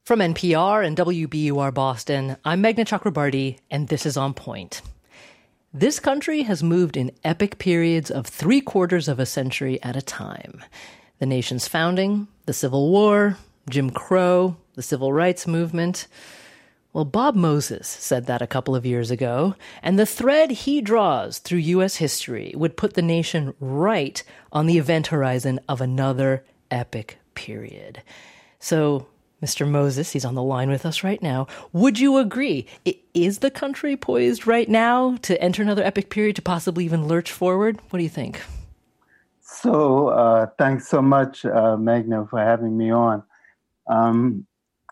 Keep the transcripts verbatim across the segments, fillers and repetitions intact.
From N P R and W B U R Boston, I'm Meghna Chakrabarty, and this is On Point. This country has moved in epic periods of three quarters of a century at a time. The nation's founding, the Civil War, Jim Crow, the Civil Rights Movement. Well, Bob Moses said that a couple of years ago, and the thread he draws through U S history would put the nation right on the event horizon of another epic period. So, Mister Moses, he's on the line with us right now. Would you agree? Is the country poised right now to enter another epic period, to possibly even lurch forward? What do you think? So, uh, thanks so much, uh, Meghna, for having me on. Um,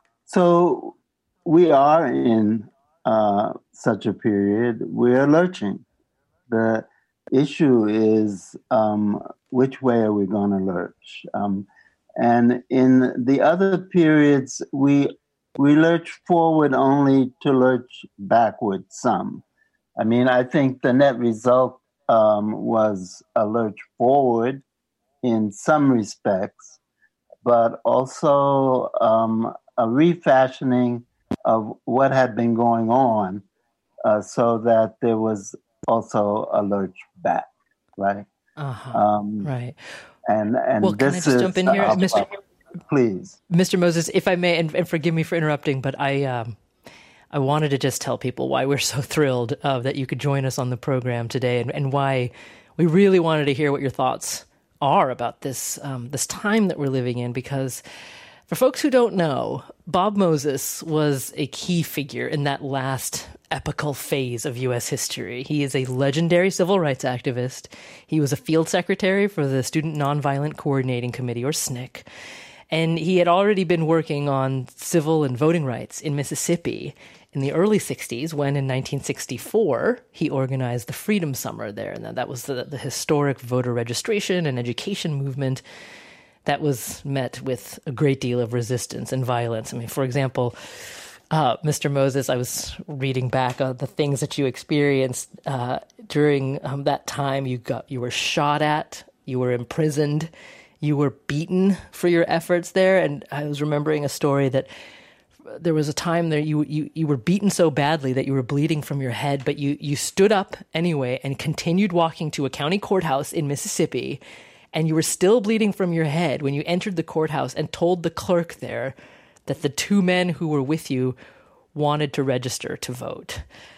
so, we are in uh, such a period. We are lurching. The issue is um, which way are we going to lurch? Um, And in the other periods, we we lurch forward only to lurch backward some. I mean, I think the net result um, was a lurch forward in some respects, but also um, a refashioning of what had been going on uh, so that there was also a lurch back, right? Uh-huh. Um, right. And and well, this can I just is, jump in here, uh, Mister Uh, please, Mister Moses, if I may, and, and forgive me for interrupting, but I um, I wanted to just tell people why we're so thrilled uh, that you could join us on the program today, and, and why we really wanted to hear what your thoughts are about this um, this time that we're living in. Because for folks who don't know, Bob Moses was a key figure in that last epical phase of U S history. He is a legendary civil rights activist. He was a field secretary for the Student Nonviolent Coordinating Committee, or S N C C, and he had already been working on civil and voting rights in Mississippi in the early sixties, when in nineteen sixty-four, he organized the Freedom Summer there. And that was the, the historic voter registration and education movement that was met with a great deal of resistance and violence. I mean, for example, Uh, Mister Moses, I was reading back on the things that you experienced uh, during um, that time. You got, you were shot at, you were imprisoned, you were beaten for your efforts there. And I was remembering a story that there was a time there you you you were beaten so badly that you were bleeding from your head, but you you stood up anyway and continued walking to a county courthouse in Mississippi, and you were still bleeding from your head when you entered the courthouse and told the clerk there that the two men who were with you wanted to register to vote.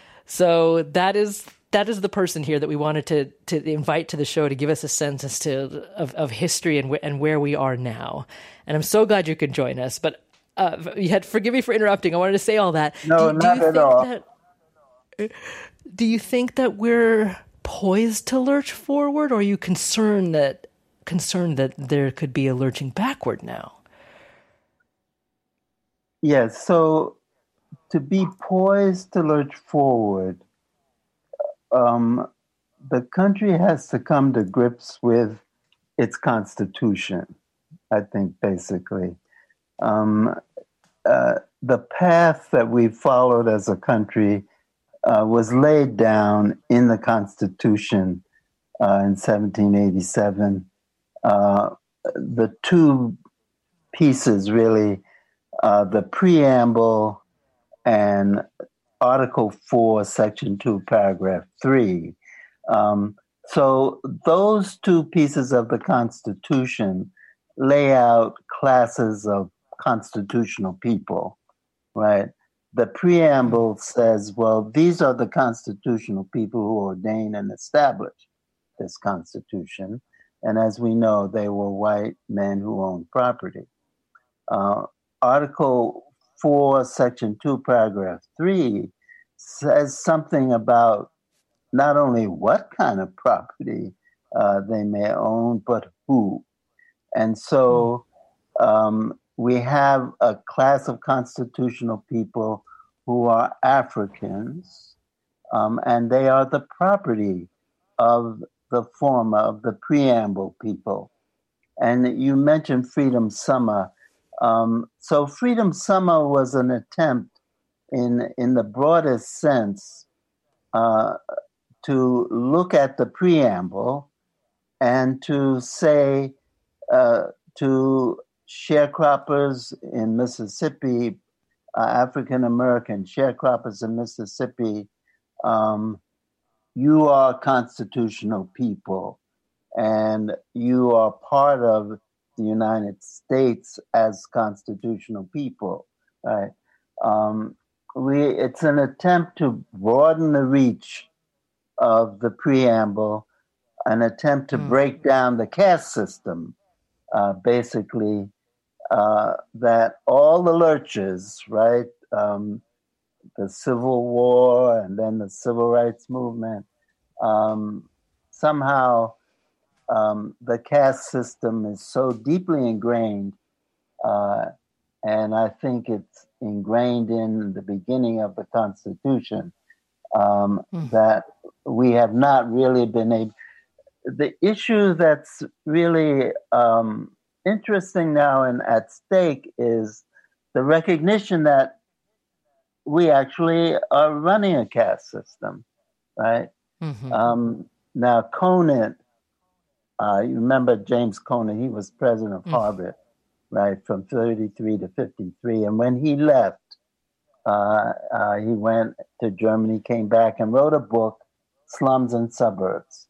So that is that is the person here that we wanted to to invite to the show to give us a sense as to of, of history and and where we are now. And I'm so glad you could join us. But uh, you had forgive me for interrupting. I wanted to say all that. No, do, not do you at think all. That, do you think that we're poised to lurch forward, or are you concerned that concerned that there could be a lurching backward now? Yes, so to be poised to lurch forward, um, the country has to come to grips with its constitution, I think, basically. Um, uh, the path that we followed as a country uh, was laid down in the Constitution uh, in seventeen eighty-seven. Uh, the two pieces really, Uh, the preamble and Article four, Section two, Paragraph three. Um, so those two pieces of the Constitution lay out classes of constitutional people, right? The preamble says, well, these are the constitutional people who ordain and establish this Constitution. And as we know, they were white men who owned property. Uh, Article four, Section two, Paragraph three says something about not only what kind of property uh, they may own, but who. And so um, we have a class of constitutional people who are Africans, um, and they are the property of the former, of the preamble people. And you mentioned Freedom Summer. Um, so Freedom Summer was an attempt in, in the broadest sense uh, to look at the preamble and to say uh, to sharecroppers in Mississippi, uh, African American sharecroppers in Mississippi, um, you are constitutional people, and you are part of the United States as constitutional people, right? Um, we it's an attempt to broaden the reach of the preamble, an attempt to mm. break down the caste system, uh, basically, uh, that all the lurches, right, um, the Civil War and then the Civil Rights Movement, um, somehow um, the caste system is so deeply ingrained, uh, and I think it's ingrained in the beginning of the Constitution, um, mm. that we have not really been able. The issue that's really um, interesting now and at stake is the recognition that we actually are running a caste system, right? Mm-hmm. Um, now, Conant, uh, you remember James Conant, he was president of mm-hmm. Harvard, right, from thirty-three to fifty-three. And when he left, uh, uh, he went to Germany, came back and wrote a book, Slums and Suburbs.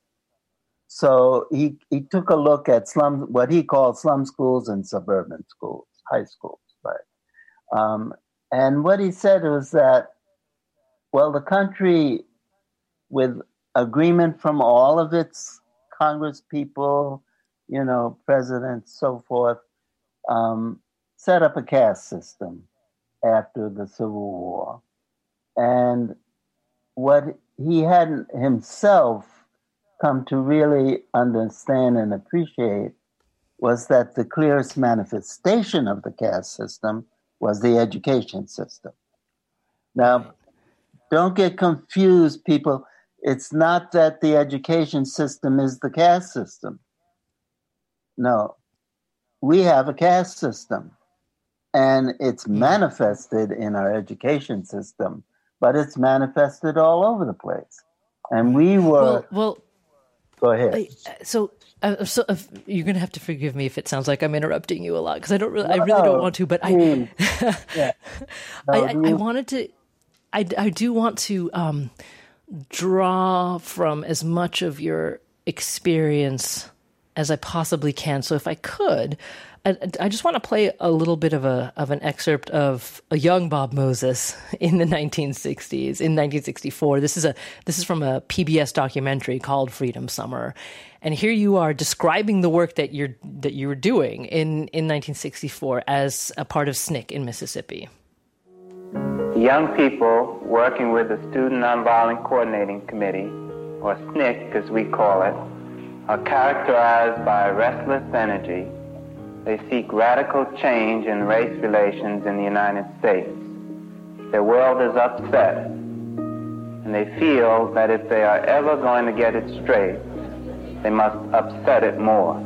So he, he took a look at slum, what he called slum schools and suburban schools, high schools, right? Um, and what he said was that, well, the country, with agreement from all of its Congress people, you know, presidents, so forth, um, set up a caste system after the Civil War. And what he hadn't himself come to really understand and appreciate was that the clearest manifestation of the caste system was the education system. Now, don't get confused, people. It's not that the education system is the caste system. No, we have a caste system, and it's manifested in our education system, but it's manifested all over the place. And we were... Well, well go ahead. I, so, uh, so uh, you're going to have to forgive me if it sounds like I'm interrupting you a lot, because I don't really, no, I really don't want to. But I, yeah. no, I, I, I wanted to, I, I do want to um, draw from as much of your experience as I possibly can. So, if I could, I, I just want to play a little bit of a of an excerpt of a young Bob Moses in the nineteen sixties, in nineteen sixty-four. This is a this is from a P B S documentary called Freedom Summer, and here you are describing the work that you're that you were doing in in nineteen sixty-four as a part of S N C C in Mississippi. Young people working with the Student Nonviolent Coordinating Committee, or S N C C as we call it, are characterized by restless energy. They seek radical change in race relations in the United States. Their world is upset, and they feel that if they are ever going to get it straight, they must upset it more.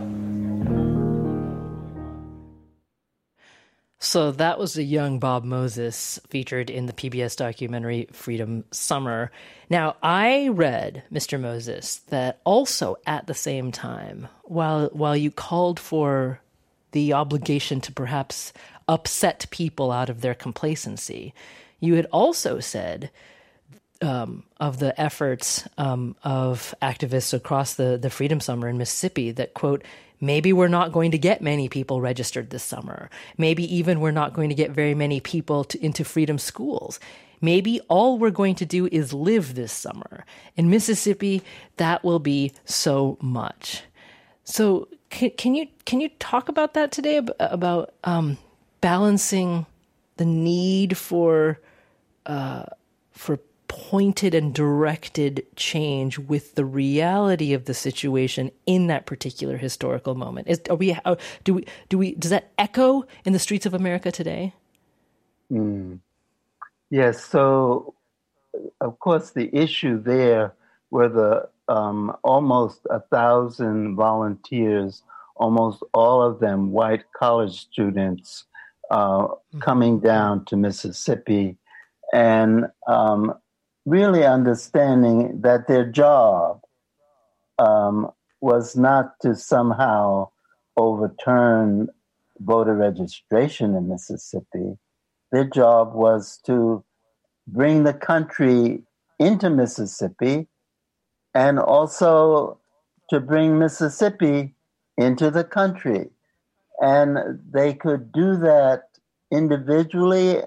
So that was the young Bob Moses featured in the P B S documentary Freedom Summer. Now, I read, Mister Moses, that also at the same time, while while you called for the obligation to perhaps upset people out of their complacency, you had also said um, of the efforts um, of activists across the, the Freedom Summer in Mississippi that, quote, maybe we're not going to get many people registered this summer. Maybe even we're not going to get very many people to, into freedom schools. Maybe all we're going to do is live this summer. In Mississippi, that will be so much. So can, can you can you talk about that today, about um, balancing the need for uh, for pointed and directed change with the reality of the situation in that particular historical moment? Is, are we? Are, do we? Do we? Does that echo in the streets of America today? Mm. Yes. So, of course, the issue there were the um, almost a thousand volunteers, almost all of them white college students, uh, mm-hmm. coming down to Mississippi, and um, really understanding that their job um, was not to somehow overturn voter registration in Mississippi, their job was to bring the country into Mississippi and also to bring Mississippi into the country. And they could do that individually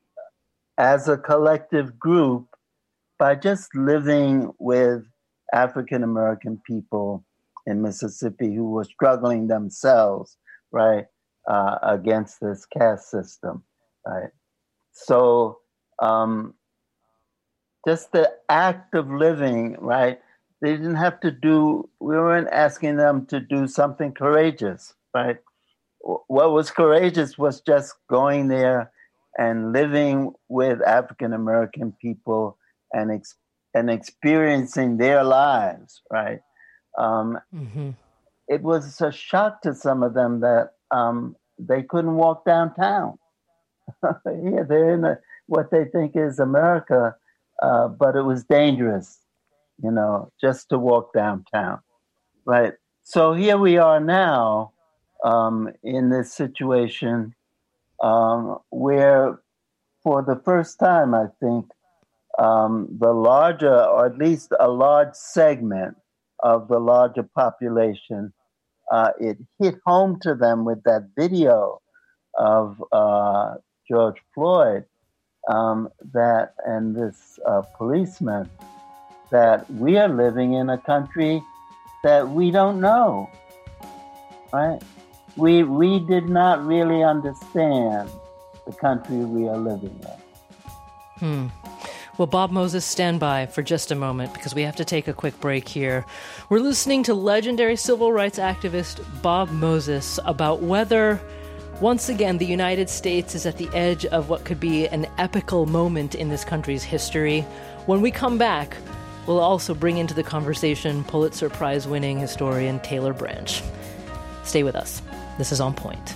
as a collective group by just living with African American people in Mississippi who were struggling themselves, right, uh, against this caste system, right? So um, just the act of living, right? They didn't have to do, we weren't asking them to do something courageous, right? What was courageous was just going there and living with African American people and ex- and experiencing their lives, right? Um, mm-hmm. It was a shock to some of them that um, they couldn't walk downtown. Yeah, they're in a, what they think is America, uh, but it was dangerous, you know, just to walk downtown, right? So here we are now um, in this situation um, where, for the first time, I think, um, the larger, or at least a large segment of the larger population, uh, it hit home to them with that video of uh, George Floyd, um, that and this uh, policeman, that we are living in a country that we don't know, right? We we did not really understand the country we are living in. Hmm. Well, Bob Moses, stand by for just a moment because we have to take a quick break here. We're listening to legendary civil rights activist Bob Moses about whether, once again, the United States is at the edge of what could be an epical moment in this country's history. When we come back, we'll also bring into the conversation Pulitzer Prize-winning historian Taylor Branch. Stay with us. This is On Point.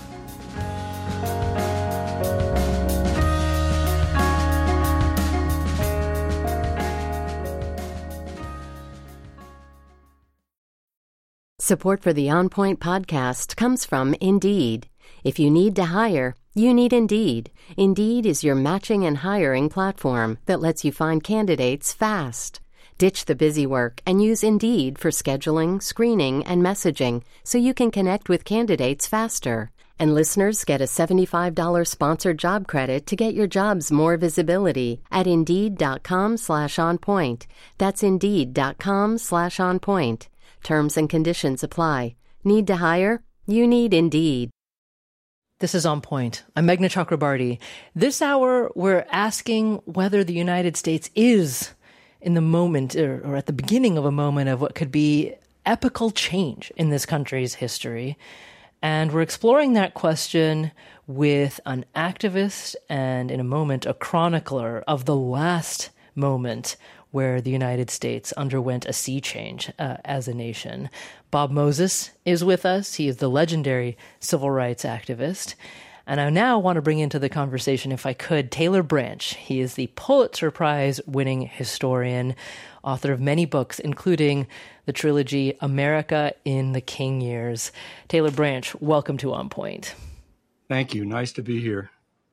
Support for the On Point podcast comes from Indeed. If you need to hire, you need Indeed. Indeed is your matching and hiring platform that lets you find candidates fast. Ditch the busy work and use Indeed for scheduling, screening, and messaging so you can connect with candidates faster. And listeners get a seventy-five dollars sponsored job credit to get your jobs more visibility at Indeed.com slash on point. That's Indeed.com slash on point. Terms and conditions apply. Need to hire? You need Indeed. This is On Point. I'm Meghna Chakrabarty. This hour, we're asking whether the United States is in the moment or, or at the beginning of a moment of what could be epical change in this country's history. And we're exploring that question with an activist and, in a moment, a chronicler of the last moment where the United States underwent a sea change uh, as a nation. Bob Moses is with us. He is the legendary civil rights activist. And I now want to bring into the conversation, if I could, Taylor Branch. He is the Pulitzer Prize-winning historian, author of many books, including the trilogy America in the King Years. Taylor Branch, welcome to On Point. Thank you. Nice to be here.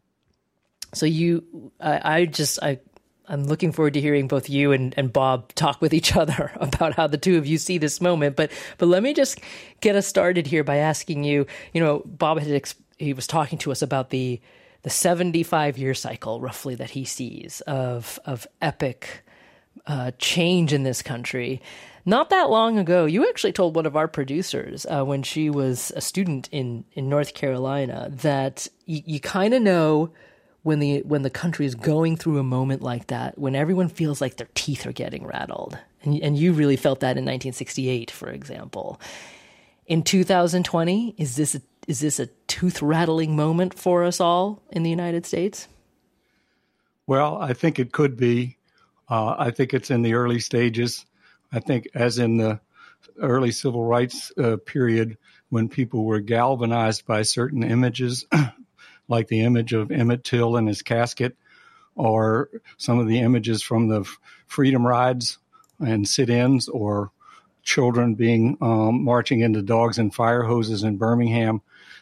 So you, I, I just, I, I'm looking forward to hearing both you and, and Bob talk with each other about how the two of you see this moment. But but let me just get us started here by asking you, you know, Bob had ex- he was talking to us about the the seventy-five year cycle roughly that he sees of of epic uh, change in this country. Not that long ago, you actually told one of our producers uh, when she was a student in, in North Carolina that y- you kind of know when the when the country is going through a moment like that, when everyone feels like their teeth are getting rattled. And, and you really felt that in nineteen sixty-eight, for example. In two thousand twenty, is this a, is this a tooth-rattling moment for us all in the United States? Well, I think it could be. Uh, I think it's in the early stages. I think as in the early civil rights uh, period when people were galvanized by certain images, like the image of Emmett Till in his casket, or some of the images from the freedom rides and sit-ins, or children being um, marching into dogs and fire hoses in Birmingham.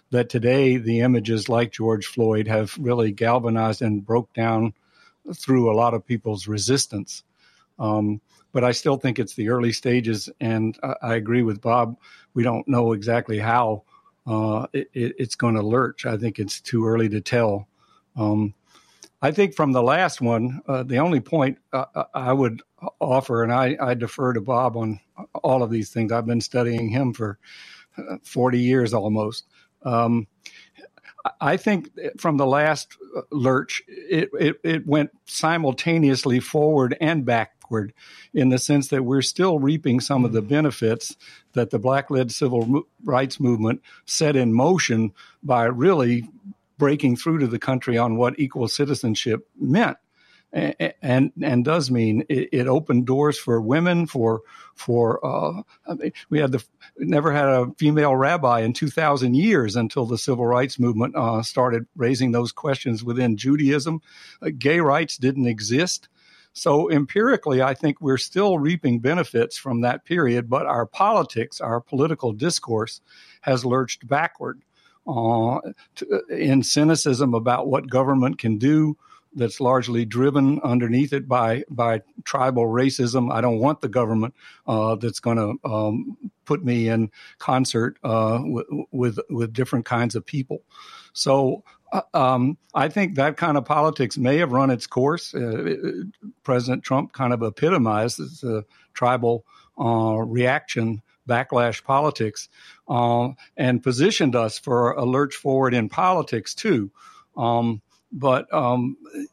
that today the images like George Floyd have really galvanized and broke down through a lot of people's resistance. Um, but I still think it's the early stages, and I, I agree with Bob. We don't know exactly how uh, it, it, it's going to lurch. I think it's too early to tell. Um, I think from the last one, uh, the only point uh, I would offer, and I, I defer to Bob on all of these things. I've been studying him for forty years almost. Um, I think from the last lurch, it, it, it went simultaneously forward and backward in the sense that we're still reaping some of the benefits that the Black-led civil rights movement set in motion by really breaking through to the country on what equal citizenship meant. And, and and does mean it, it opened doors for women. For for uh, I mean, we had the never had a female rabbi in two thousand years until the civil rights movement uh, started raising those questions within Judaism. Uh, gay rights didn't exist, so empirically, I think we're still reaping benefits from that period. But our politics, our political discourse, has lurched backward uh, to, in cynicism about what government can do. That's largely driven underneath it by by tribal racism. I don't want the government uh, that's going to um, put me in concert uh, w- with with different kinds of people. So uh, um, I think that kind of politics may have run its course. Uh, President Trump kind of epitomizes the tribal uh, reaction, backlash politics, uh, and positioned us for a lurch forward in politics too. Um, But um,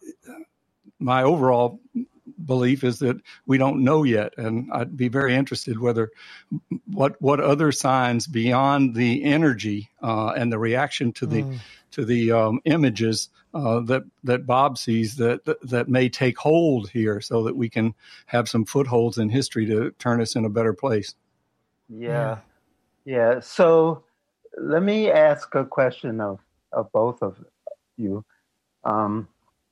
my overall belief is that we don't know yet, and I'd be very interested whether what what other signs beyond the energy uh, and the reaction to the mm. to the um, images uh, that that Bob sees that, that that may take hold here, so that we can have some footholds in history to turn us in a better place. Yeah, yeah. So let me ask a question of of both of you. Um,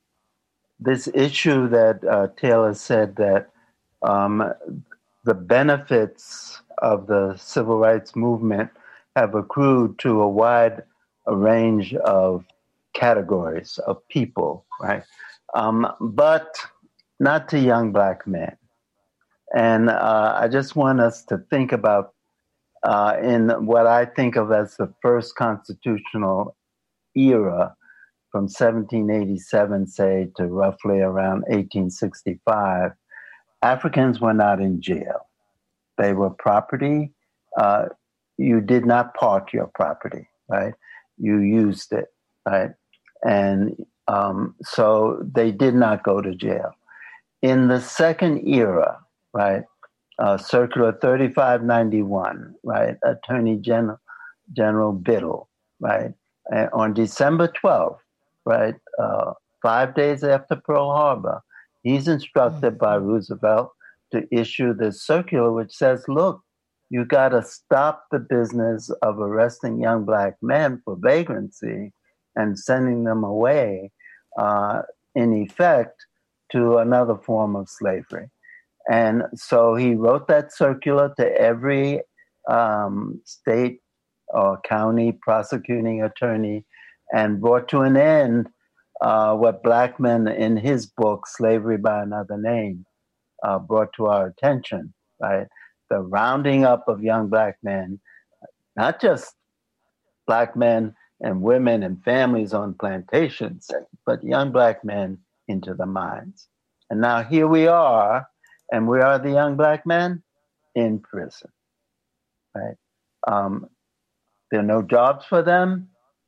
this issue that uh, Taylor said that um, the benefits of the civil rights movement have accrued to a wide range of categories of people, right? Um, but not to young Black men. And uh, I just want us to think about uh, in what I think of as the first constitutional era, from seventeen eighty-seven, say, to roughly around eighteen sixty-five, Africans were not in jail. They were property. Uh, you did not park your property, right? You used it, right? And um, so they did not go to jail. In the second era, right, uh, Circular thirty-five ninety-one, right, Attorney General, General Biddle, right, uh, on December twelfth, right, uh, five days after Pearl Harbor, he's instructed by Roosevelt to issue this circular which says, look, you got to stop the business of arresting young Black men for vagrancy and sending them away, uh, in effect, to another form of slavery. And so he wrote that circular to every um, state or county prosecuting attorney and brought to an end uh, what Blackman, in his book, Slavery by Another Name, uh, brought to our attention, right? The rounding up of young Black men, not just Black men and women and families on plantations, but young Black men into the mines. And now here we are, and we are the young Black men in prison, right? Um, there are no jobs for them.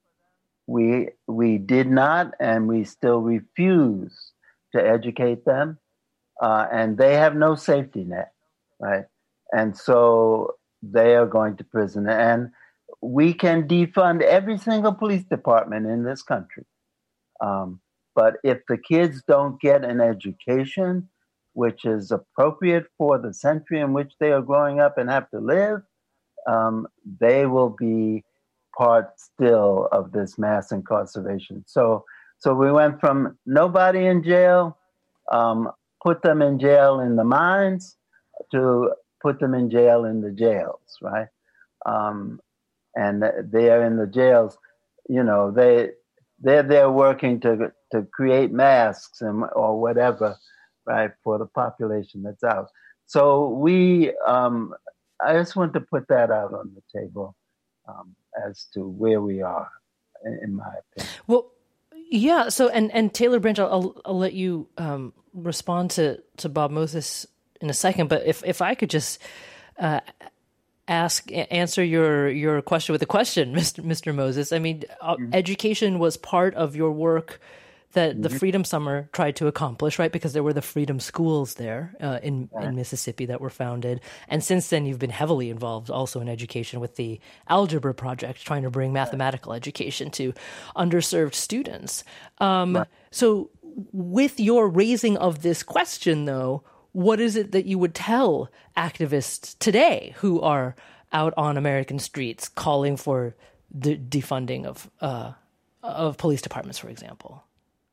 We we did not, and we still refuse to educate them, uh, and they have no safety net, right? And so they are going to prison. And we can defund every single police department in this country. Um, but if the kids don't get an education which is appropriate for the century in which they are growing up and have to live, um, they will be part still of this mass incarceration. So so we went from nobody in jail, um, put them in jail in the mines, to put them in jail in the jails, right? Um, and they are in the jails. you know, they they're there working to to create masks and or whatever, right, for the population that's out. So we, um, I just want to put that out on the table um, as to where we are, in, in my opinion. Well, yeah. So, and and Taylor Branch, I'll, I'll let you um, respond to to Bob Moses in a second. But if if I could just uh, ask answer your your question with a question, Mister Mister Moses. I mean, mm-hmm. education was part of your work that mm-hmm. the Freedom Summer tried to accomplish, right? Because there were the Freedom Schools there uh, in, yeah. in Mississippi that were founded. And since then, you've been heavily involved also in education with the Algebra Project, trying to bring mathematical yeah. education to underserved students. Um, right. So with your raising of this question, though, what is it that you would tell activists today who are out on American streets calling for the defunding of uh, of police departments, for example?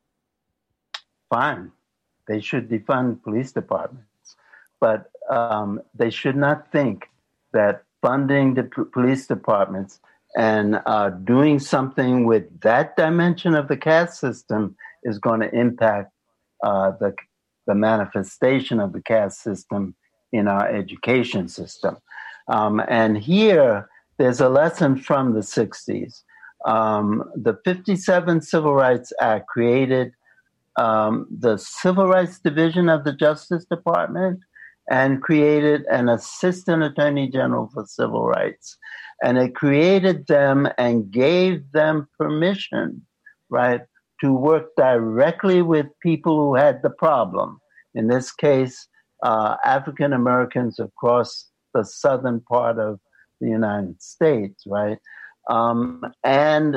Fine. They should defund police departments. But um, they should not think that funding the p- police departments and uh, doing something with that dimension of the caste system is going to impact uh, the the manifestation of the caste system in our education system. Um, and here, there's a lesson from the sixties. Um, the fifty-seven Civil Rights Act created um, the Civil Rights Division of the Justice Department and created an Assistant Attorney General for Civil Rights. And it created them and gave them permission, right, to work directly with people who had the problem. In this case, uh, African Americans across the southern part of the United States, right? Um, and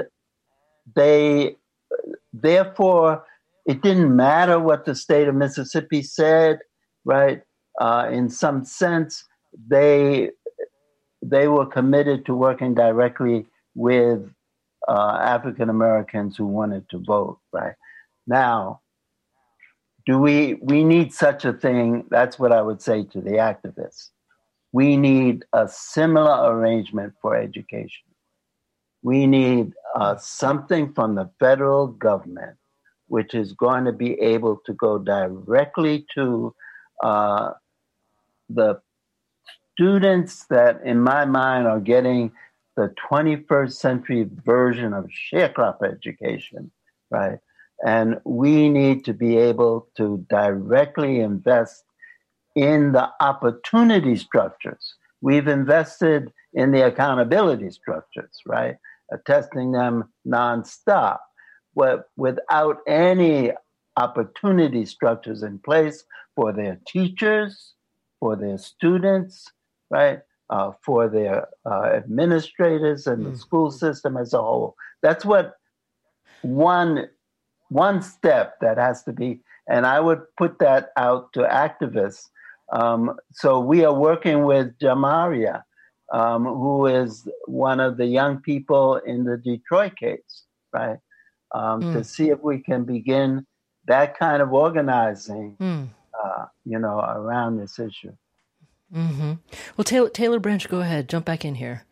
they, therefore, it didn't matter what the state of Mississippi said, right? Uh, in some sense, they they were committed to working directly with uh, African Americans who wanted to vote, right? Now, do we we need such a thing? That's what I would say to the activists. We need a similar arrangement for education. We need uh, something from the federal government which is going to be able to go directly to uh, the students that, in my mind, are getting the twenty-first century version of sharecropper education, right? And we need to be able to directly invest in the opportunity structures. We've invested in the accountability structures, right? Uh, testing them nonstop, but without any opportunity structures in place for their teachers, for their students, right? Uh, for their uh, administrators and mm. the school system as a whole. That's what one one step that has to be, and I would put that out to activists. Um, so we are working with Jamaria, um, who is one of the young people in the Detroit case, right? Um, mm. To see if we can begin that kind of organizing, mm. uh, you know, around this issue. Mm-hmm. Well, Taylor, Taylor Branch, go ahead, jump back in here.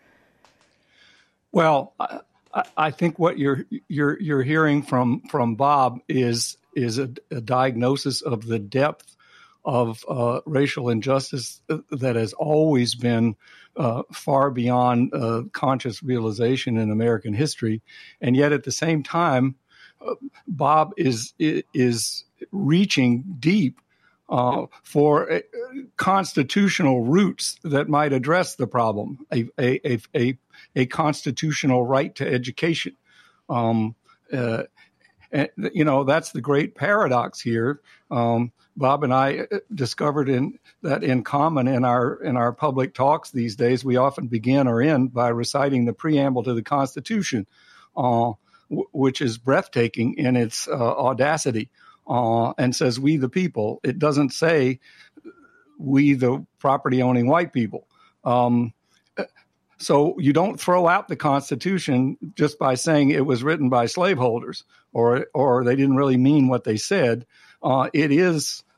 Well, I, I think what you're you're you're hearing from from Bob is is a, a diagnosis of the depth of uh, racial injustice that has always been uh, far beyond uh, conscious realization in American history, and yet at the same time, uh, Bob is is reaching deep uh, for uh, constitutional roots that might address the problem. A a a a constitutional right to education. Um, uh, and, you know, that's the great paradox here. Um, Bob and I discovered in that in common in our in our public talks these days, we often begin or end by reciting the preamble to the Constitution, uh, w- which is breathtaking in its uh, audacity, uh, and says "we the people." It doesn't say "we the property-owning white people." Um, So you don't throw out the Constitution just by saying it was written by slaveholders or or they didn't really mean what they said. Uh, it is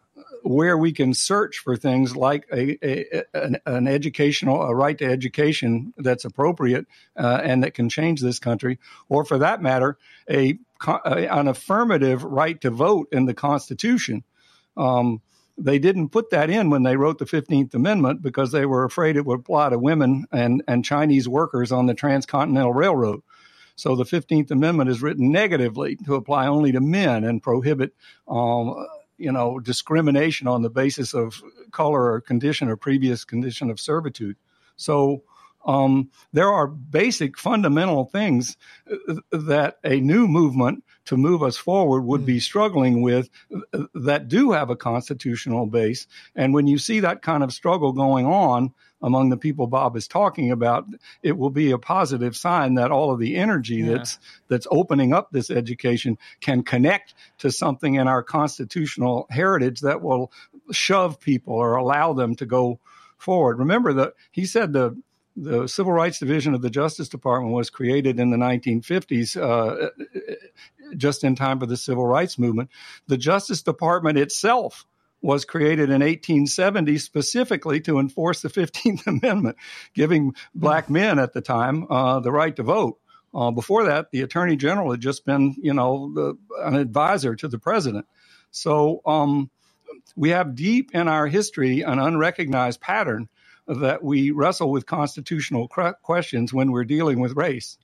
where we can search for things like a, a an, an educational, a right to education that's appropriate uh, and that can change this country, or for that matter, a, a an affirmative right to vote in the Constitution. Um, they didn't put that in when they wrote the fifteenth Amendment because they were afraid it would apply to women and, and Chinese workers on the Transcontinental Railroad. So the fifteenth Amendment is written negatively to apply only to men and prohibit, um, you know, discrimination on the basis of color or condition or previous condition of servitude. So um, there are basic fundamental things that a new movement to move us forward would mm. be struggling with that do have a constitutional base. And when you see that kind of struggle going on among the people Bob is talking about, it will be a positive sign that all of the energy yeah. that's that's opening up this education can connect to something in our constitutional heritage that will shove people or allow them to go forward. Remember that he said the the Civil Rights Division of the Justice Department was created in the nineteen fifties, uh, just in time for the Civil Rights Movement. The Justice Department itself was created in eighteen seventy specifically to enforce the fifteenth Amendment, giving black men at the time uh, the right to vote. Uh, before that, the Attorney General had just been, you know, the, an advisor to the president. So um, we have deep in our history an unrecognized pattern that we wrestle with constitutional questions when we're dealing with race.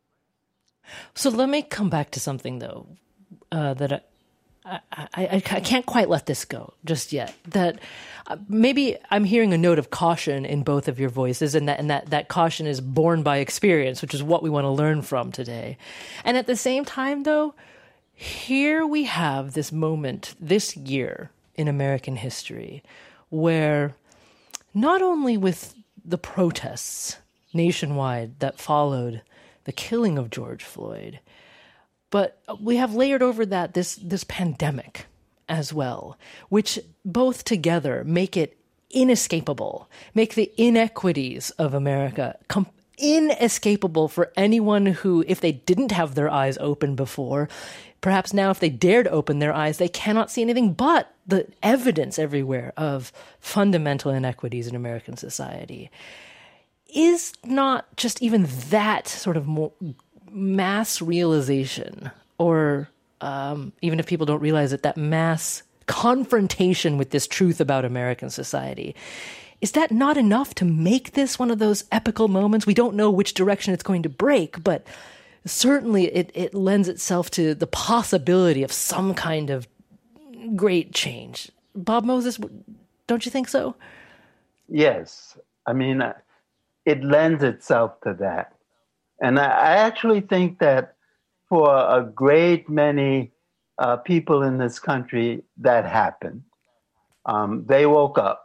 So let me come back to something, though, uh, that I, I, I, I can't quite let this go just yet. That uh, maybe I'm hearing a note of caution in both of your voices, and that and that, that caution is born by experience, which is what we want to learn from today. And at the same time, though, here we have this moment this year in American history where not only with the protests nationwide that followed the killing of George Floyd, but we have layered over that this this pandemic as well, which both together make it inescapable, make the inequities of America com- inescapable for anyone who, if they didn't have their eyes open before, perhaps now if they dare to open their eyes, they cannot see anything but the evidence everywhere of fundamental inequities in American society. Is not just even that sort of more mass realization, or um, even if people don't realize it, that mass confrontation with this truth about American society, is that not enough to make this one of those epical moments? We don't know which direction it's going to break, but certainly it, it lends itself to the possibility of some kind of great change. Bob Moses, don't you think so? Yes. I mean, it lends itself to that. And I, I actually think that for a great many uh, people in this country, that happened. Um, they woke up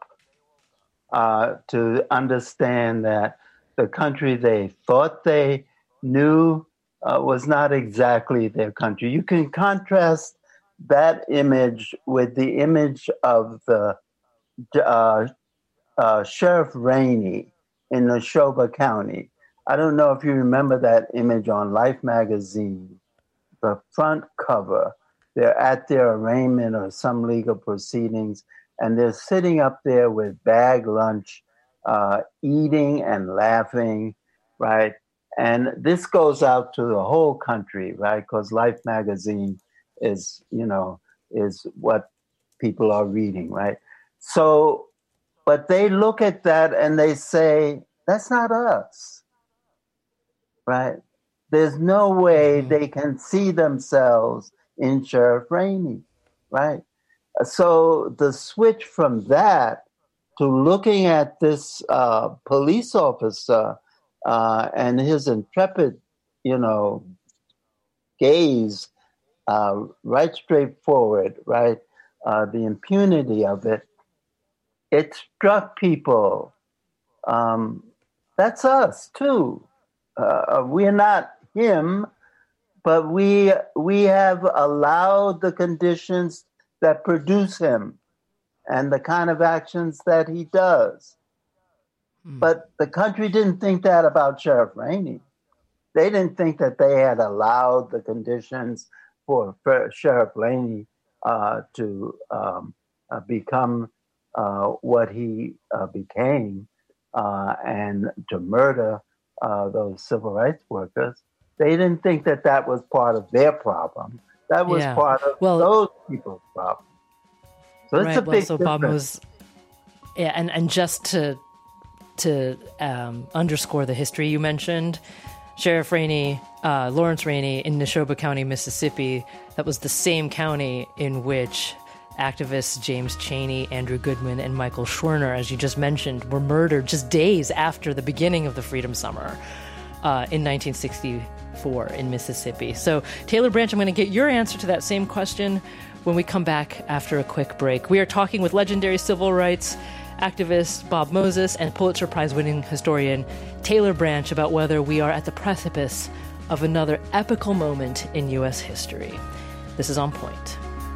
uh, to understand that the country they thought they knew uh, was not exactly their country. You can contrast that image with the image of the uh, uh, Sheriff Rainey in Neshoba County. I don't know if you remember that image on Life magazine, the front cover. They're at their arraignment or some legal proceedings, and they're sitting up there with bag lunch, uh, eating and laughing, right? And this goes out to the whole country, right? Because Life magazine is, you know, is what people are reading, right? So, but they look at that and they say, that's not us, right? There's no way they can see themselves in Sheriff Rainey, right? So the switch from that to looking at this uh, police officer uh, and his intrepid, you know, gaze, uh, right straight forward, right? Uh, the impunity of it, it struck people. Um, that's us too. Uh, we're not him, but we we have allowed the conditions that produce him and the kind of actions that he does. Mm. But the country didn't think that about Sheriff Rainey. They didn't think that they had allowed the conditions for, for Sheriff Rainey uh, to um, uh, become uh, what he uh, became uh, and to murder uh, those civil rights workers, they didn't think that that was part of their problem. That was yeah. part of well, those people's problem. So it's right, a well, big so difference. Bob was, yeah, and, and just to to um, underscore the history you mentioned, Sheriff Rainey, uh, Lawrence Rainey in Neshoba County, Mississippi, that was the same county in which activists James Chaney, Andrew Goodman, and Michael Schwerner, as you just mentioned, were murdered just days after the beginning of the Freedom Summer uh, in nineteen sixty-four in Mississippi. So, Taylor Branch, I'm going to get your answer to that same question when we come back after a quick break. We are talking with legendary civil rights activist Bob Moses and Pulitzer Prize-winning historian Taylor Branch about whether we are at the precipice of another epical moment in U S history. This is On Point.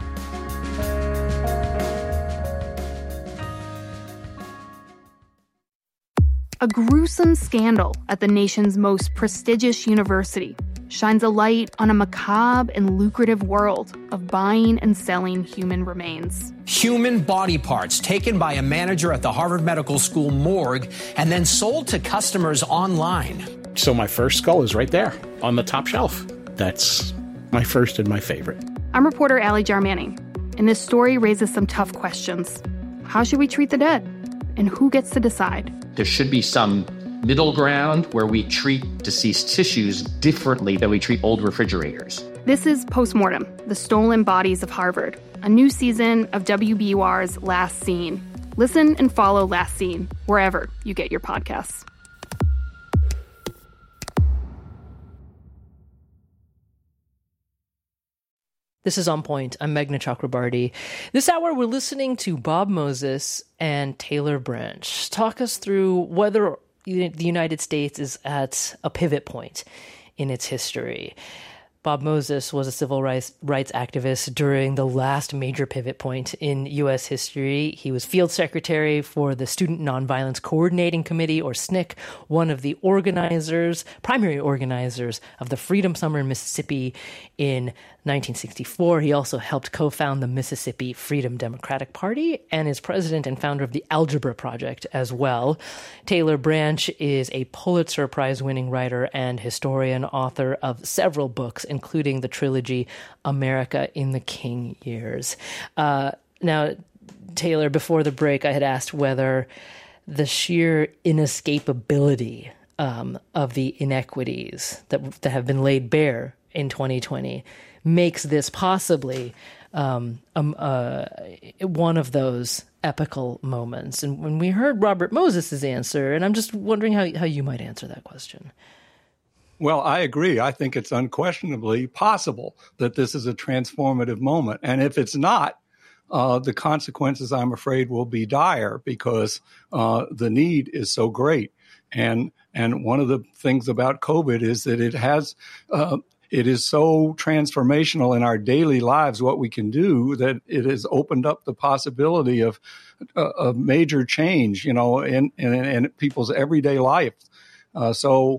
A gruesome scandal at the nation's most prestigious university shines a light on a macabre and lucrative world of buying and selling human remains. Human body parts taken by a manager at the Harvard Medical School morgue and then sold to customers online. So my first skull is right there on the top shelf. That's my first and my favorite. I'm reporter Allie Jarmanning, and this story raises some tough questions. How should we treat the dead? And who gets to decide? There should be some middle ground where we treat deceased tissues differently than we treat old refrigerators. This is Postmortem, The Stolen Bodies of Harvard, a new season of W B U R's Last Scene. Listen and follow Last Scene wherever you get your podcasts. This is On Point. I'm Meghna Chakrabarty. This hour, we're listening to Bob Moses and Taylor Branch talk us through whether the United States is at a pivot point in its history. Bob Moses was a civil rights, rights activist during the last major pivot point in U S history. He was field secretary for the Student Nonviolence Coordinating Committee, or S N C C, one of the organizers, primary organizers of the Freedom Summer in Mississippi in nineteen sixty-four. He also helped co-found the Mississippi Freedom Democratic Party and is president and founder of the Algebra Project as well. Taylor Branch is a Pulitzer Prize-winning writer and historian, author of several books, including the trilogy America in the King Years. Uh, now, Taylor, before the break, I had asked whether the sheer inescapability um, of the inequities that that have been laid bare in twenty twenty makes this possibly um, um, uh, one of those epical moments. And when we heard Robert Moses' answer, and I'm just wondering how, how you might answer that question. Well, I agree. I think it's unquestionably possible that this is a transformative moment. And if it's not, uh, the consequences, I'm afraid, will be dire because uh, the need is so great. And and one of the things about COVID is that it has uh, it is so transformational in our daily lives, what we can do, that it has opened up the possibility of a, a major change, you know, in, in, in people's everyday life. Uh, so,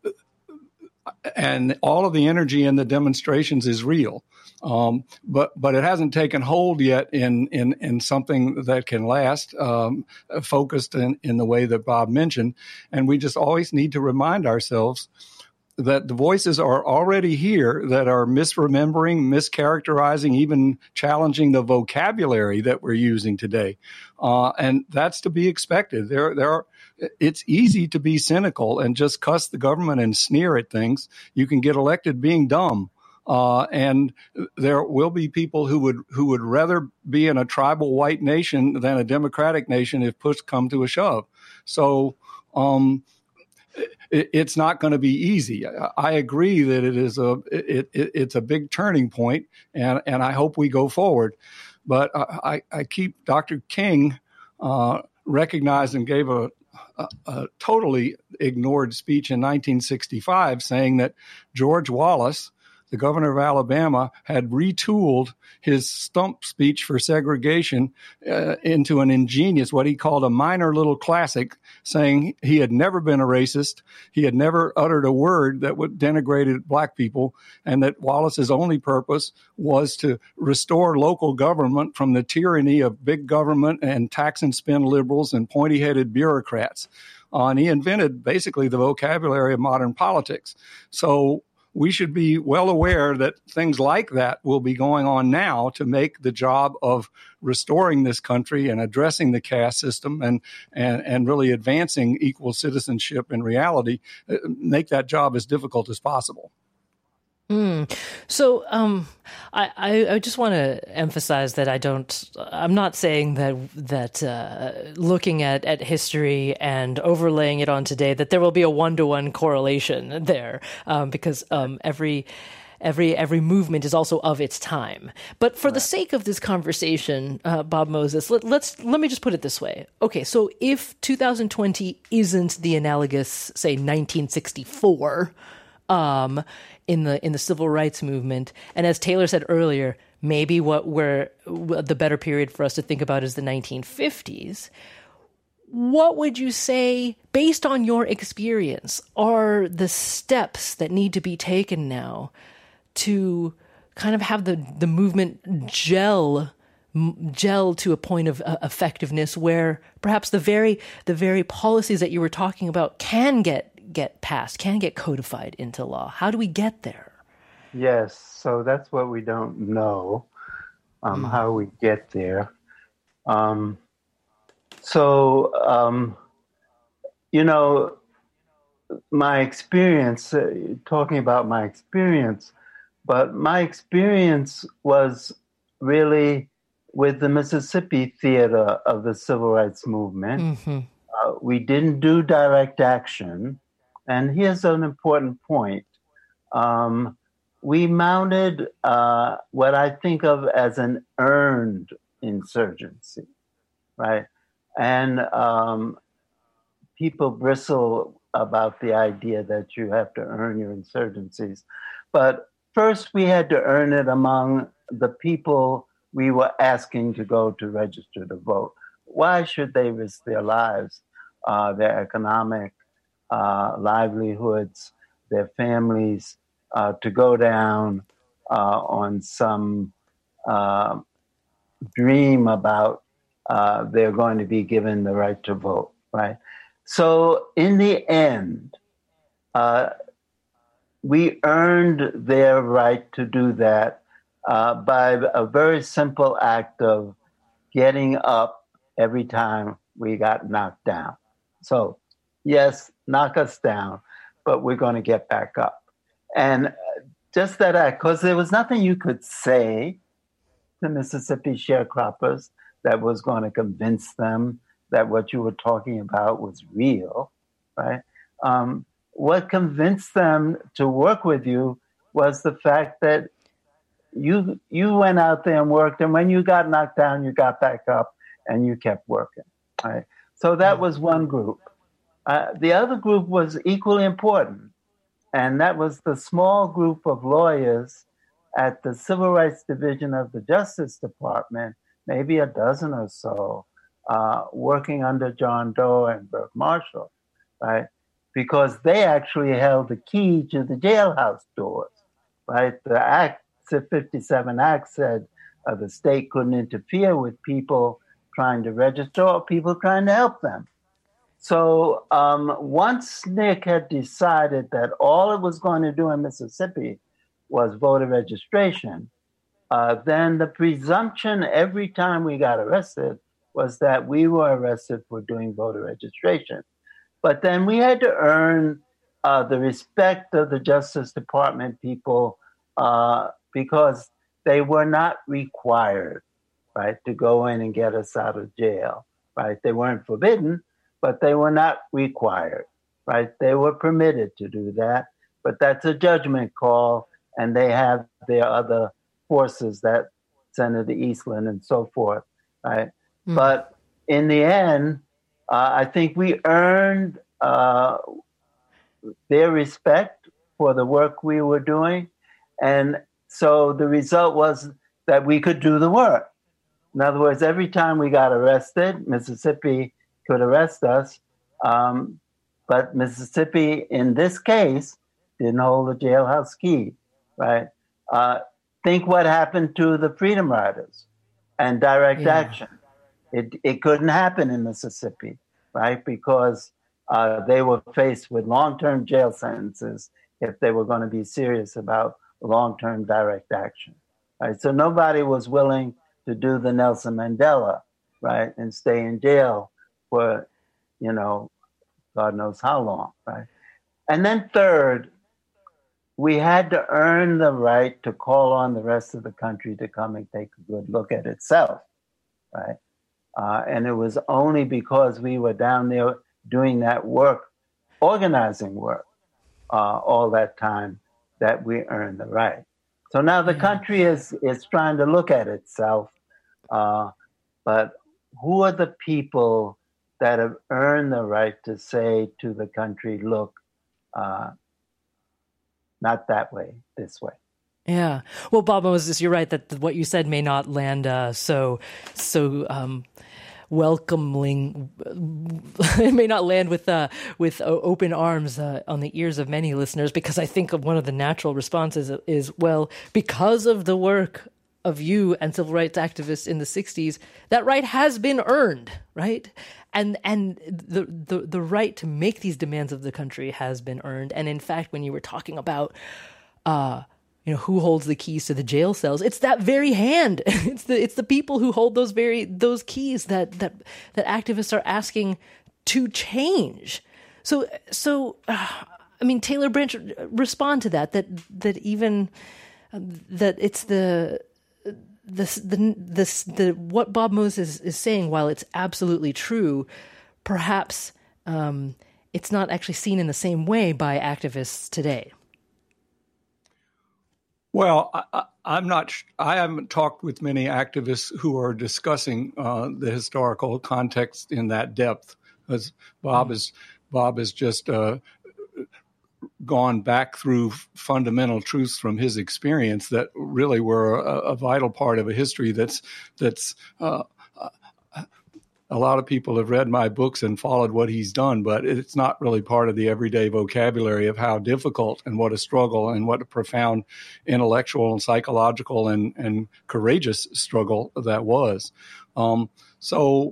and all of the energy in the demonstrations is real. Um, but but it hasn't taken hold yet in in, in something that can last, um, focused in, in the way that Bob mentioned. And we just always need to remind ourselves that the voices are already here that are misremembering, mischaracterizing, even challenging the vocabulary that we're using today. Uh, and that's to be expected. There, there are, it's easy to be cynical and just cuss the government and sneer at things. You can get elected being dumb. Uh, and there will be people who would who would rather be in a tribal white nation than a democratic nation if push come to a shove. So um, it, it's not going to be easy. I, I agree that it is a it, it, it's a big turning point, and, and I hope we go forward. But I, I keep Doctor King uh, recognized and gave a, a, a totally ignored speech in nineteen sixty-five saying that George Wallace the governor of Alabama had retooled his stump speech for segregation uh, into an ingenious, what he called a minor little classic, saying he had never been a racist. He had never uttered a word that would denigrated black people, and that Wallace's only purpose was to restore local government from the tyranny of big government and tax and spend liberals and pointy-headed bureaucrats. Uh, and he invented basically the vocabulary of modern politics. So we should be well aware that things like that will be going on now to make the job of restoring this country and addressing the caste system and, and, and really advancing equal citizenship in reality, uh, make that job as difficult as possible. Mm. So um, I, I, I just want to emphasize that I don't, I'm not saying that that uh, looking at, at history and overlaying it on today, that there will be a one-to-one correlation there, um, because um, every every every movement is also of its time. But for right. the sake of this conversation, uh, Bob Moses, let, let's let me just put it this way. Okay, so if two thousand twenty isn't the analogous, say, nineteen sixty-four, um, in the in the civil rights movement, and as Taylor said earlier, maybe what we're the better period for us to think about is the nineteen fifties. What would you say, based on your experience, are the steps that need to be taken now to kind of have the, the movement gel gel to a point of uh, effectiveness where perhaps the very the very policies that you were talking about can get get passed, can get codified into law? How do we get there? Yes, so that's what we don't know, um, mm. how we get there. Um, so, um, you know, my experience, uh, talking about my experience, but my experience was really with the Mississippi theater of the civil rights movement. Mm-hmm. Uh, we didn't do direct action. And here's an important point. Um, we mounted uh, what I think of as an earned insurgency, right? And um, people bristle about the idea that you have to earn your insurgencies. But first, we had to earn it among the people we were asking to go to register to vote. Why should they risk their lives, uh, their economic Uh, livelihoods, their families, uh, to go down uh, on some uh, dream about uh, they're going to be given the right to vote, right? So in the end, uh, we earned their right to do that uh, by a very simple act of getting up every time we got knocked down. So yes, knock us down, but we're going to get back up. And just that act, because there was nothing you could say to Mississippi sharecroppers that was going to convince them that what you were talking about was real, right? Um, what convinced them to work with you was the fact that you you went out there and worked, and when you got knocked down, you got back up and you kept working, right? So that was one group. Uh, the other group was equally important, and that was the small group of lawyers at the Civil Rights Division of the Justice Department, maybe a dozen or so, uh, working under John Doe and Burke Marshall, right? Because they actually held the key to the jailhouse doors, right? The Act, the fifty-seven Act said uh, the state couldn't interfere with people trying to register or people trying to help them. So um, once S N C C had decided that all it was going to do in Mississippi was voter registration, uh, then the presumption every time we got arrested was that we were arrested for doing voter registration. But then we had to earn uh, the respect of the Justice Department people uh, because they were not required, right, to go in and get us out of jail, right? They weren't forbidden, but they were not required, right? They were permitted to do that, but that's a judgment call, and they have their other forces, that Senator Eastland and so forth, right? Mm. But in the end, uh, I think we earned uh, their respect for the work we were doing, And so the result was that we could do the work. In other words, every time we got arrested, Mississippi could arrest us. Um, but Mississippi, in this case, didn't hold the jailhouse key, right? Uh, think what happened to the Freedom Riders and direct yeah. action. It it couldn't happen in Mississippi, right? Because uh, they were faced with long-term jail sentences if they were going to be serious about long-term direct action, right? So nobody was willing to do the Nelson Mandela, right, and stay in jail for, you know, God knows how long, right? And then third, we had to earn the right to call on the rest of the country to come and take a good look at itself, right? Uh, and it was only because we were down there doing that work, organizing work, uh, all that time, that we earned the right. So now the country is is trying to look at itself, uh, but who are the people that have earned the right to say to the country, look, uh, not that way, this way? Yeah. Well, Bob Moses, you're right that what you said may not land uh, so so um, welcoming. It may not land with uh, with open arms uh, on the ears of many listeners, because I think of one of the natural responses is, well, because of the work of you and civil rights activists in the sixties, that right has been earned, right? And and the, the the right to make these demands of the country has been earned. And in fact, when you were talking about uh, you know, who holds the keys to the jail cells, it's that very hand. It's the it's the people who hold those very those keys that that that activists are asking to change. So so uh, I mean, Taylor Branch, respond to that. That that even uh, that it's the This, the, this, the, what Bob Moses is saying, while it's absolutely true, perhaps um, it's not actually seen in the same way by activists today. Well, I, I'm not. I haven't talked with many activists who are discussing uh, the historical context in that depth, as Bob mm. is. Bob has just uh, gone back through fundamental truths from his experience that really were a, a vital part of a history that's that's uh, a lot of people have read my books and followed what he's done, but it's not really part of the everyday vocabulary of how difficult and what a struggle and what a profound intellectual and psychological and, and courageous struggle that was. Um, so,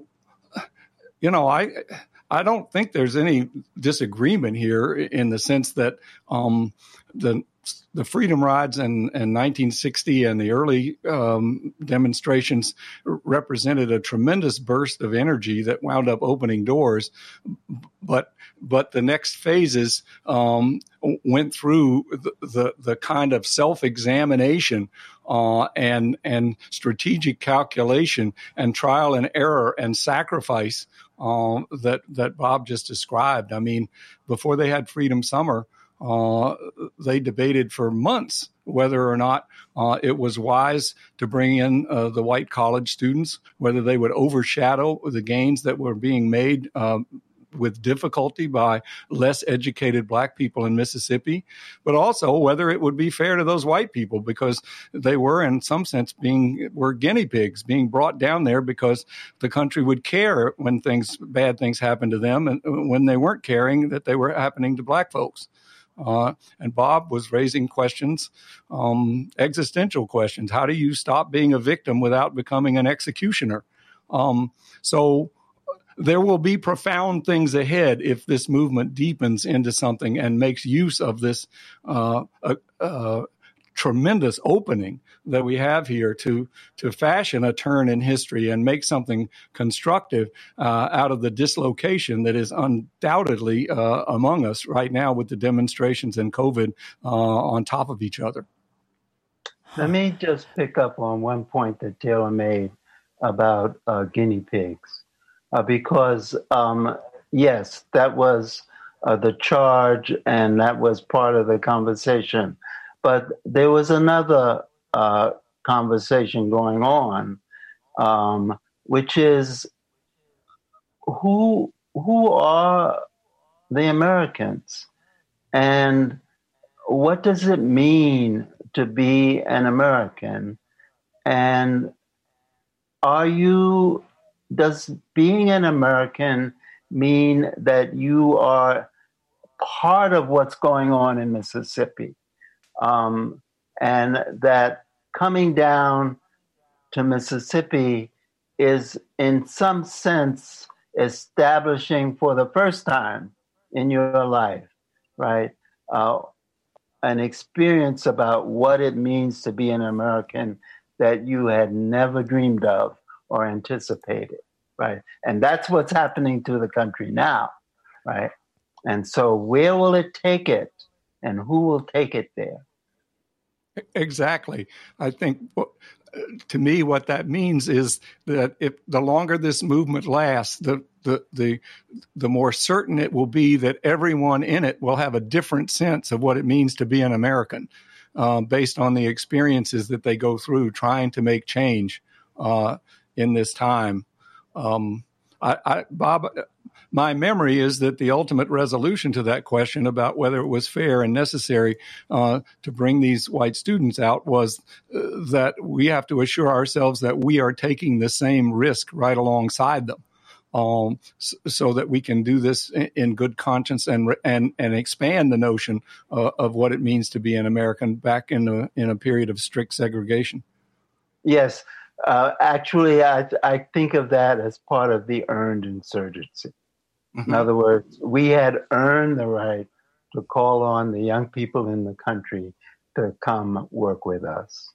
you know, I... I don't think there's any disagreement here in the sense that um, the the freedom rides in, in nineteen sixty and the early um, demonstrations represented a tremendous burst of energy that wound up opening doors. But but the next phases um, went through the, the, the kind of self-examination uh, and and strategic calculation and trial and error and sacrifice Uh, that that Bob just described. I mean, before they had Freedom Summer, uh, they debated for months whether or not uh, it was wise to bring in uh, the white college students, whether they would overshadow the gains that were being made uh, with difficulty by less educated black people in Mississippi, but also whether it would be fair to those white people, because they were in some sense being were guinea pigs being brought down there because the country would care when things bad things happened to them, and when they weren't caring that they were happening to black folks. Uh, and Bob was raising questions, um, existential questions. How do you stop being a victim without becoming an executioner? Um, so there will be profound things ahead if this movement deepens into something and makes use of this uh, uh, uh, tremendous opening that we have here to to fashion a turn in history and make something constructive uh, out of the dislocation that is undoubtedly uh, among us right now with the demonstrations and COVID uh, on top of each other. Let me just pick up on one point that Taylor made about uh, guinea pigs. Uh, because, um, yes, that was uh, the charge and that was part of the conversation. But there was another uh, conversation going on, um, which is who who are the Americans? And what does it mean to be an American? And are you, does being an American mean that you are part of what's going on in Mississippi? Um, and that coming down to Mississippi is in some sense establishing for the first time in your life, right, uh, an experience about what it means to be an American that you had never dreamed of or anticipated, right? And that's what's happening to the country now, right? And so where will it take it, and who will take it there? Exactly. I think, to me, what that means is that if the longer this movement lasts, the the the the more certain it will be that everyone in it will have a different sense of what it means to be an American, uh, based on the experiences that they go through trying to make change uh, in this time. Um, I, I, Bob, my memory is that the ultimate resolution to that question about whether it was fair and necessary uh, to bring these white students out was uh, that we have to assure ourselves that we are taking the same risk right alongside them, um, so, so that we can do this in, in good conscience and and and expand the notion uh, of what it means to be an American back in a, in a period of strict segregation. Yes. Uh, actually, I, I think of that as part of the earned insurgency. Mm-hmm. In other words, we had earned the right to call on the young people in the country to come work with us.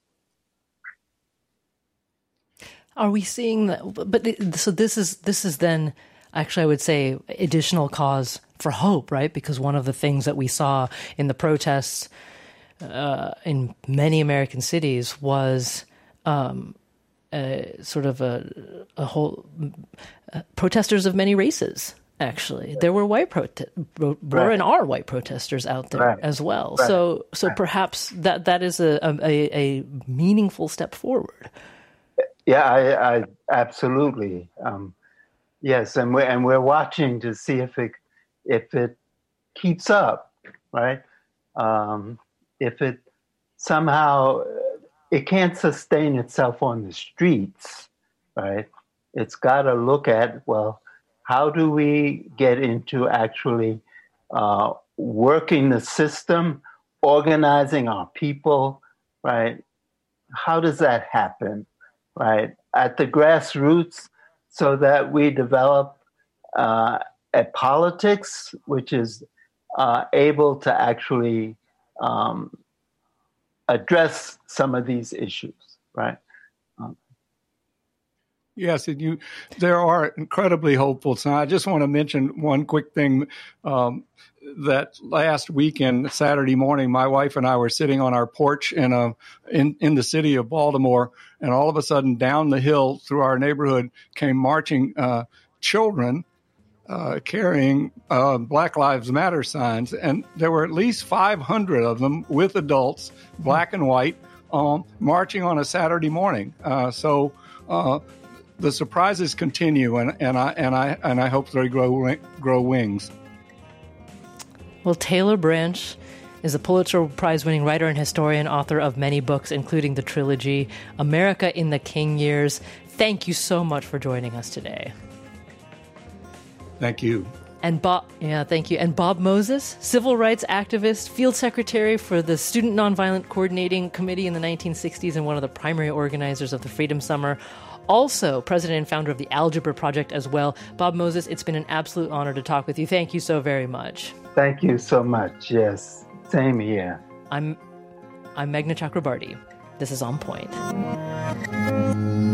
Are we seeing that? But so this is this is then actually, I would say, additional cause for hope, right? Because one of the things that we saw in the protests uh, in many American cities was um, a, sort of a, a whole uh, protesters of many races. Actually, there were white prote- were right. and are white protesters out there right. as well. Right. So, so right. perhaps that that is a, a a meaningful step forward. Yeah, I, I absolutely um, yes, and we're and we're watching to see if it if it keeps up, right? Um, if it somehow it can't sustain itself on the streets, right? It's got to look at, well, how do we get into actually uh, working the system, organizing our people, right? How does that happen, right? At the grassroots, so that we develop uh, a politics which is uh, able to actually um, address some of these issues, right? Um, Yes, and you, there are incredibly hopeful signs. I just want to mention one quick thing. Um, that last weekend, Saturday morning, my wife and I were sitting on our porch in a in, in the city of Baltimore, and all of a sudden, down the hill through our neighborhood came marching uh, children uh, carrying uh, Black Lives Matter signs, and there were at least five hundred of them with adults, black and white, um, marching on a Saturday morning. Uh, so. Uh, The surprises continue, and, and I and I and I hope they grow grow wings. Well, Taylor Branch is a Pulitzer Prize-winning writer and historian, author of many books, including the trilogy America in the King Years. Thank you so much for joining us today. Thank you. And Bob, yeah, thank you. And Bob Moses, civil rights activist, field secretary for the Student Nonviolent Coordinating Committee in the nineteen sixties, and one of the primary organizers of the Freedom Summer. Also, president and founder of the Algebra Project as well. Bob Moses, it's been an absolute honor to talk with you. Thank you so very much. Thank you so much. Yes, same here. I'm, I'm Meghna Chakrabarti. This is On Point.